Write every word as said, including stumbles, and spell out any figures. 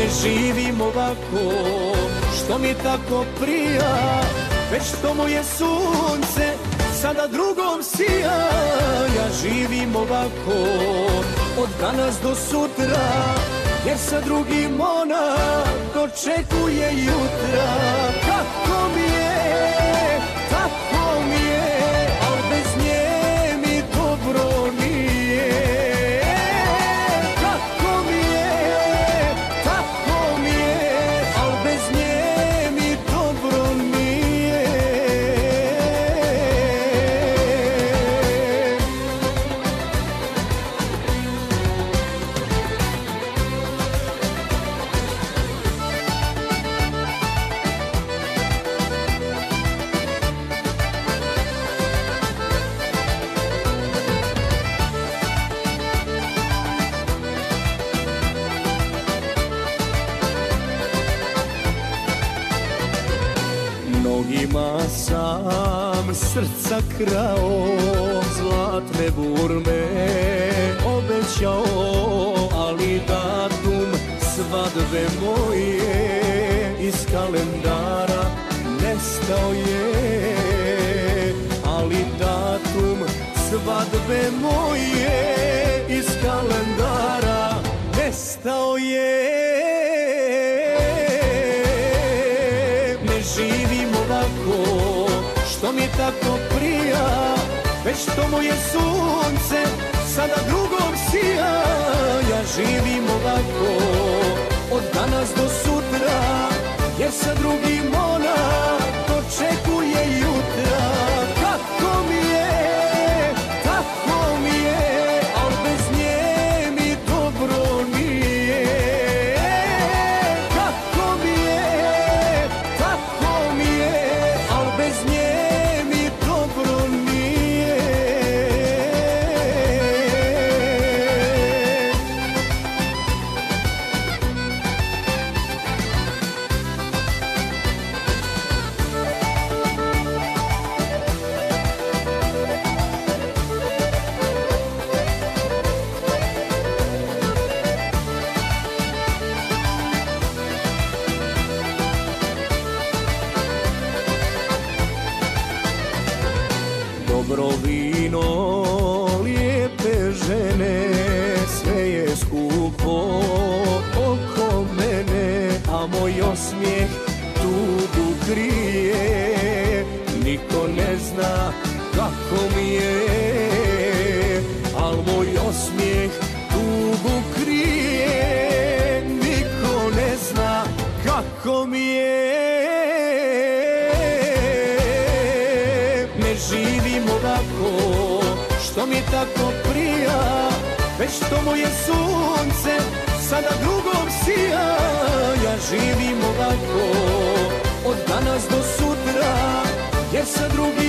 Ne živim ovako, što mi tako prija, već što moje sunce sada drugom sija. Ja živim ovako od danas do sutra, jer sa drugim ona dočekuje jutra. Kako mi je, tako mi je, al bez nje mi dobro nije. Kako mi je, tako mi je, al bez nje mi dobro nije. Mnogima sam srca krao, zlatne burme obećao, ali datum svadbe moje iz kalendara nestao je. Ali datum svadbe moje iz kalendara nestao je. Živim ovako, što mi tako prija, već što moje sunce sada drugom sija. Ja živim ovako od danas do sutra, jer sa drugim ona dočekuje jutra. Kako mi je, tako mi je, al bez nje mi dobro nije. Kako mi je, tako mi je, al bez nje mi dobro nije. Dobro vino, lijepe žene, sve je skupo oko mene, a moj osmijeh tugu krije. Niko ne zna kako mi je, al moj osmijeh tugu krije. Niko ne zna kako mi je. Ne živim ovako, što mi tako prija, već što moje sunce sada drugom sija. Ja živim ovako od danas do sutra, jer sa drugim